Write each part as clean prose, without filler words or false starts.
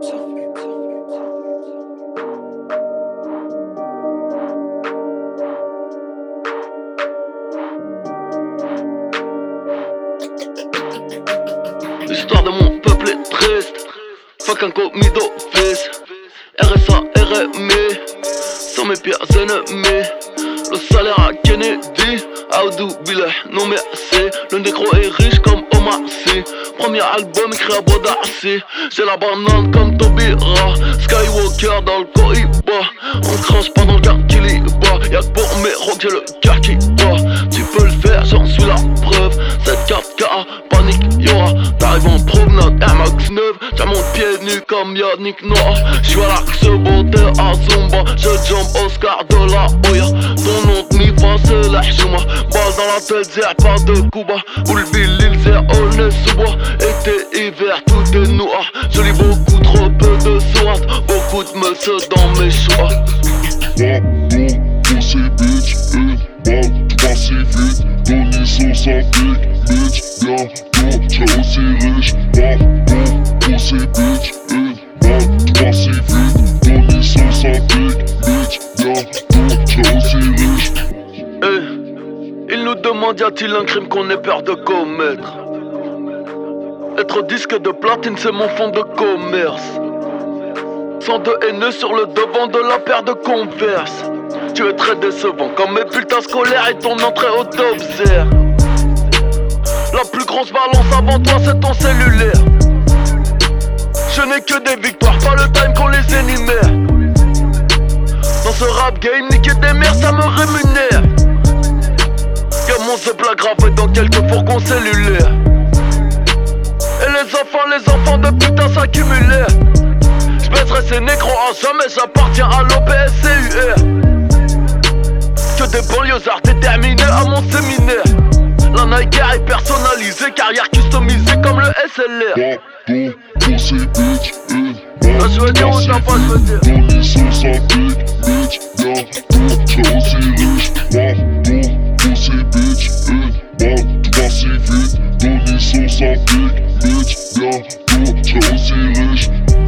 L'histoire de mon peuple est triste. Fuck un commis d'office. RSA, RMI, sont mes pires ennemis. Le salaire à Kennedy, Aoudou Billah, non merci. Le négro est riche comme Omar Sy. Premier album écrit à Bodarcy. J'ai la banane comme Tobira. Skywalker dans le Cohiba. On crache pas dans le gars qui l'y bat. Y'a que pour mes rocks, j'ai le cœur qui bat. Tu peux le faire, j'en suis la preuve. Cette carte KA, panique, y'aura. T'arrives en promenade, Air Max 9. T'as mon pied nu comme Yannick Noah. J'suis à l'axe beauté à Zumba. Je jump Oscar de la Hoya. Ton nom de mi-fa c'est la Hjouma. Balle dans la tête, zère pas de Cuba. Oulville, l'île, zère, Aulnay, sous-bois. Été, hiver, tout est noir. Je lis beaucoup trop peu de sourates. Beaucoup de monsieur dans mes choix. Pour ces bitch, une balle, tu passes si vite. Donner son savic, bitch, bientôt, tu es aussi riche. Pour ces bitch, une balle, tu passes si vite. Donner son savic, bitch, bientôt, tu es aussi riche. Il nous demande y a-t-il un crime qu'on ait peur de commettre. Être disque de platine c'est mon fond de commerce. Sans de haineux sur le devant de la paire de Converse. Tu es très décevant comme mes bulletins scolaires et ton entrée au top zère. La plus grosse balance avant toi c'est ton cellulaire. Je n'ai que des victoires, pas le time qu'on les énumère. Dans ce rap game, niquer des mères ça me rémunère. Y'a mon plat gravé dans quelques fourgons cellulaires. Et les enfants de putain s'accumulèrent. J'baisserai ces négros à jamais, j'appartiens à l'OPSCUR. Que des banlieusards déterminés à mon séminaire. La Nike est personnalisée, carrière customisée comme le SLR. Pour ces bitch, une balle, je veux dire où t'as pas, je veux dire. Donner son savic, bitch, bientôt, tu es aussi riche. Pour ces bitch, une balle, tu passes si vite. Donner son savic, bitch, bientôt, tu es aussi riche.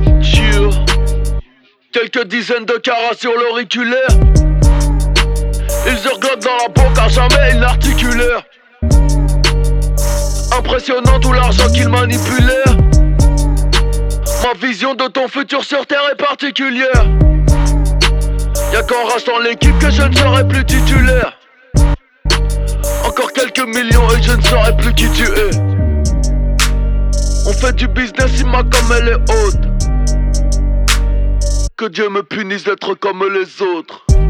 Quelques dizaines de carats sur l'auriculaire. Ils hurglent dans la peau car jamais ils n'articulèrent. Impressionnant tout l'argent qu'ils manipulèrent. Ma vision de ton futur sur terre est particulière. Y'a qu'en rachetant l'équipe que je ne serai plus titulaire. Encore quelques millions et je ne saurai plus qui tu es. On fait du business, Ima comme elle est haute. Que Dieu me punisse d'être comme les autres.